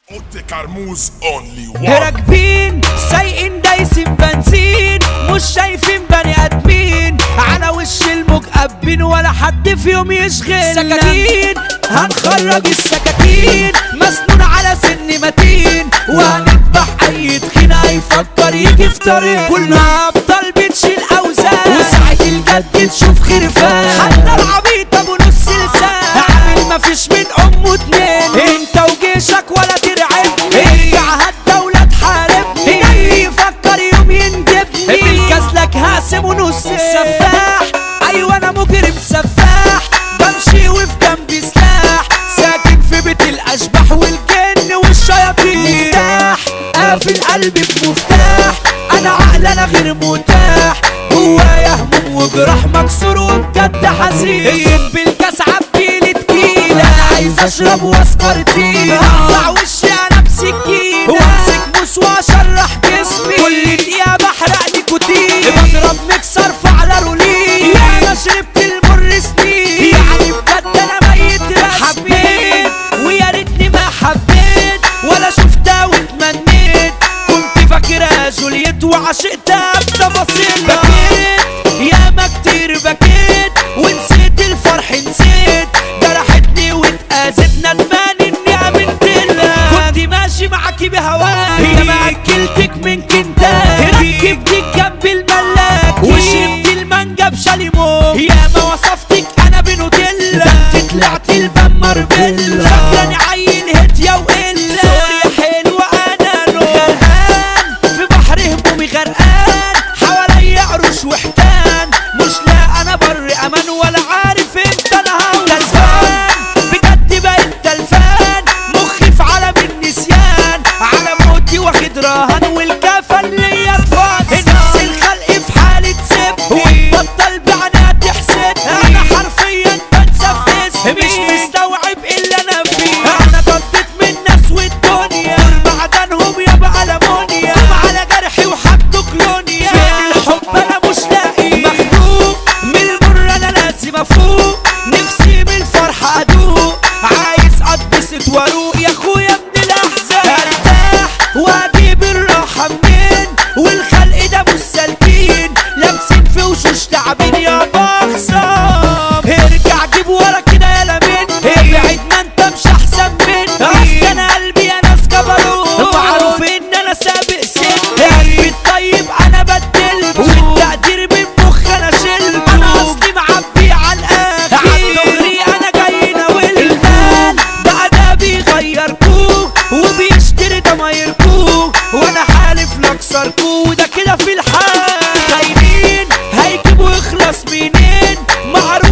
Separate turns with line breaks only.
اوتي كرموز اونلي وان.
راكبين سايقين دايسين بنزين، مش شايفين بني ادمين على وش المكأبين، ولا حد فيهم يشغل سكاكين. هنخرج السكاكين مسنون على سن متين، وهنذبح اي تخين هيفكر يجي في طريق. كلنا ابطال بتشيل اوزان، وساعة الجد تشوف خرفان. حتى العبيط ابو نص لسان عامل مفيش من امه اتنين. انت وجيشك ولا ترعبني، ارجع هالدولة تحاربني. جاي يفكر يوم ينجبني، بالكسلك هقسم ونص سفاح. ايوه انا مجرم سفاح، بمشي وفي جنبي سلاح. ساكن في بيت الاشباح والجن والشياطين. مفتاح قافل قلبي بمفتاح، انا عقل انا غير متاح. جوايا هموم وجراح مكسور وبجد حزين. الصب بالكاس عبيلي تكيلة، انا عايز اشرب واسكر تقيلة. هقطع وشي انا بسكينة، وامسك موس واشرح جسمي. كل دقيقة بحرق نيكوتين، بضرب مكسر فعلى رولين. انا شربت المر سنين، يعني بجد انا ميت رسمي. حبيت ويا ريتني ما حبيت، ولا شفتها واتمنيت. كنت فاكرها جولييت وعشقتها بتفاصيلها. بكيت ياما كتير بكيت، ونسيت الفرح نسيت. جرحتني واتأذيت ندمان اني امنت لها. كنت ماشي معاكي بهواكي، ياما اكلتك من كنتاكي. ركبتك جنب الملاكي، وشربت المانجا بشاليمون. ياما وصفتك انا بنوتيلا، انت طلعتي البمر بيلا. فاكراني عيل هدية وقلة، سوري حلوة انا نو. غرقان في بحر همومي غرقان، حواليا عروش وحيتان. مش لا انا بر امان، ولا عارف امتى انا كسبان. بجد بقيت تلفان، مخي في عالم النسيان. على موتي واخد رهان، والكفن ليا اتفاصل. نفس الخلق في حالة سب، وتبطل بعناها تحسد. انا حرفيا بنسى في اسمي، مش مستوعب الا انا فيه. انا ضدت من الناس والدنيا، دول معدنهم يابا ألمونيا. قوم على جرحي وحطوا كلونيا. فين الحب انا مش لاقي، مخنوق من المر انا لازم افوق. نفسي من الفرحة ادوق، عايز اتبسط واروق. يا اخويا من الاحزان ارتاح واجيب الراحة منين، والخلق ده مش سالكين. لابسين في وشوش تعبين يابا خصام. ارجع جيب ورا كده يالا مني، ابعد ما انت مش احسن مني. اصل انا قلبي يا ناس جبروت، معروف ان انا سابق سني. قلبي الطيب انا بدلته، والتقدير من مخ انا شلته. انا اصلي معبي على الاخر، عالدغري انا جاي ناولته. المال بقى ده بيغيركو، وبيشتري ضمايركو. وانا حالف لاكسركو، وده كده في الحال. خاينين هيجيبوا يخلص منين، معروف